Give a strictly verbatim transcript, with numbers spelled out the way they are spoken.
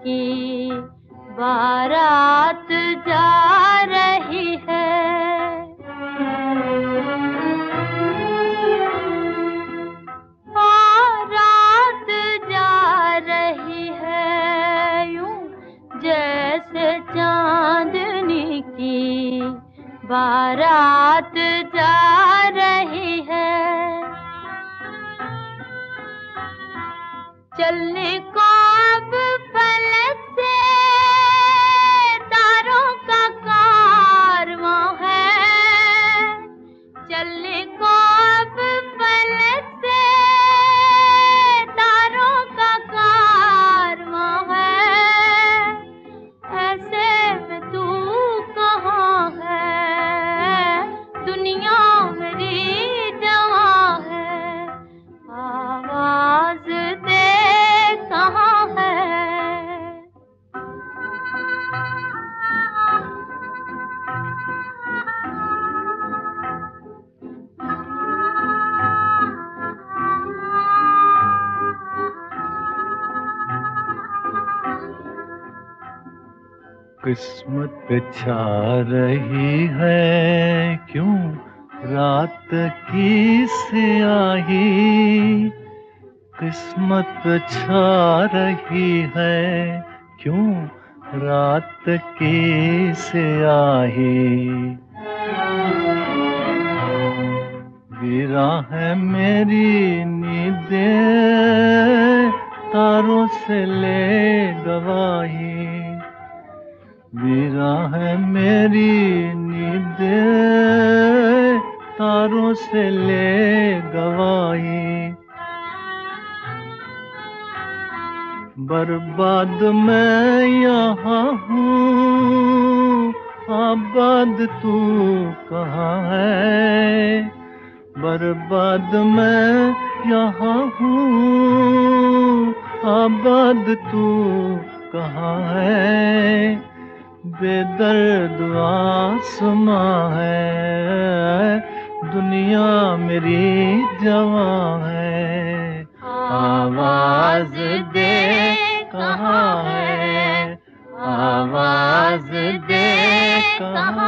की बारात जा रही है। बारात जा रही है यूं जैसे चांदनी की बारात जा रही है। चलने को अब फलक से तारों का कारवां है। चलने को अब फलक से तारों का कारवां है। ऐसे में तू कहाँ है, दुनिया मेरी जवां है। आवाज दे कहाँ है। किस्मत पे छा रही है क्यों रात की स्याही। किस्मत पे छा रही है क्यों रात की स्याही। गिरा है मेरी नींदें तारों से ले गवाही। गिरा है मेरी नींदें तारों से ले गवाही। बर्बाद मैं यहाँ हूँ, आबाद तू कहाँ है। बर्बाद मैं यहाँ हूँ, आबाद तू कहाँ है। बेदर्द आसमां है, दुनिया मेरी जवां है। आवाज दे कहाँ है, आवाज दे कहाँ